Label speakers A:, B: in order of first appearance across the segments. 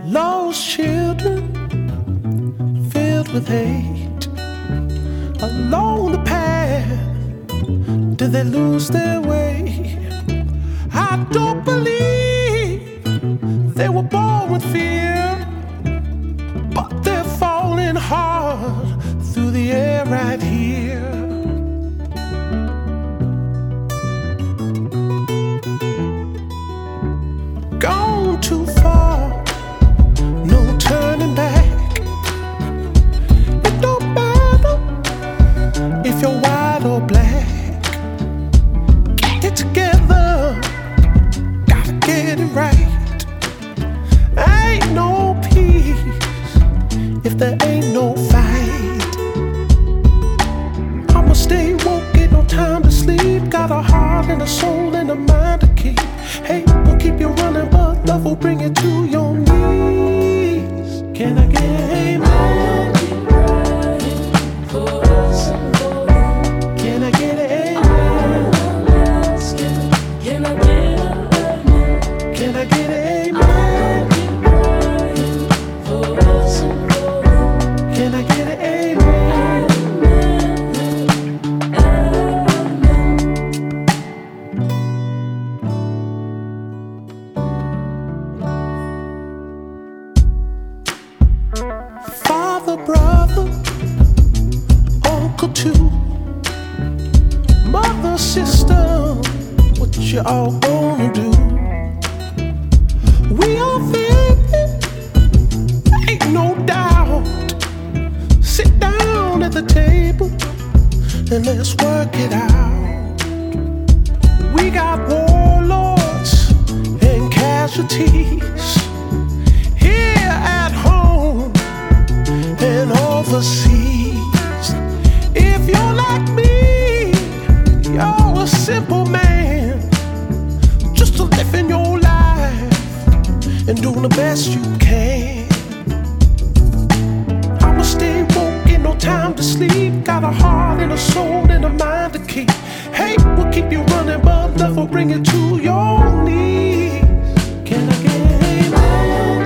A: Lost children filled with hate. Along the path, did they lose their way? I don't believe they were born with fear, but they're falling hard through the air right here. Gone too far, no turning back. It don't matter if you're white or black. Get it together, gotta get it right. Ain't no peace if there ain't no fight. I'ma stay woke, ain't no time to sleep. Got a heart and a soul and a mind to keep. Hate will keep you running, but love will bring you to your knees. Can I get an amen? Can I get an amen? Can I get an amen? Can I get an amen? Father, brother, uncle too, mother, sister, what you all gonna do? We all family, ain't no doubt. Sit down at the table and let's work it out. We got warlords and casualties here at home and overseas. If you're like me, you're a simple man, just living your life and doing the best you can. I'ma stay woke, ain't no time to sleep. Got a heart and a soul and a mind to keep. Hate will keep you running, but love will bring you to your knees. Can I get an amen?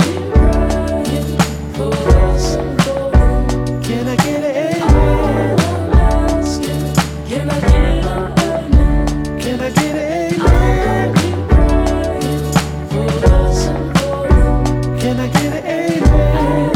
A: Can I get an amen? Can I get an amen? Can I get an amen? Can I get an amen?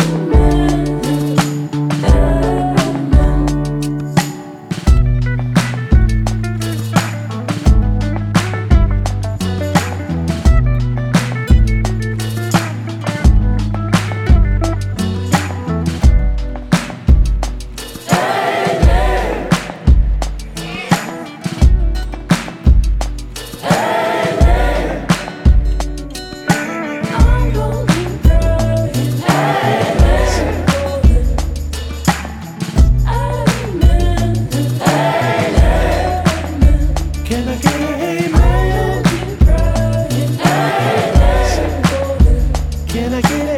A: Can I get an amen? Can I get an